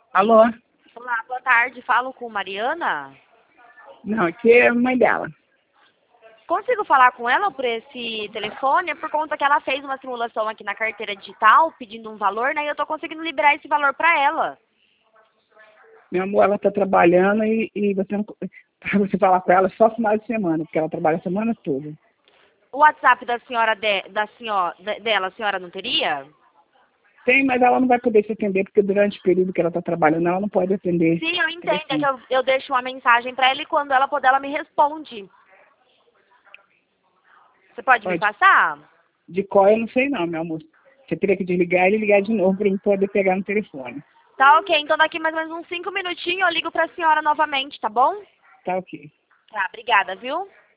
Alô? Olá, boa tarde. Falo com Mariana. Não, aqui é a mãe dela. Consigo falar com ela por esse telefone? É por conta que ela fez uma simulação aqui na carteira digital, pedindo um valor, né? E eu tô conseguindo liberar esse valor pra ela. Meu amor, ela está trabalhando e você não, pra você falar com ela só final de semana, porque ela trabalha a semana toda. O WhatsApp da senhora, dela, a senhora não teria? Tem, mas ela não vai poder te atender, porque durante o período que ela está trabalhando, ela não pode atender Sim, eu entendo. É que telefone. eu deixo uma mensagem pra ela e quando ela puder, ela me responde. Você pode me Pode. passar? De qual eu não sei não, meu amor. Você teria que desligar e ligar de novo para eu poder pegar no telefone. Tá ok. Então daqui mais ou menos uns 5 minutinhos eu ligo pra senhora novamente, tá bom? Tá ok. Tá, obrigada, viu?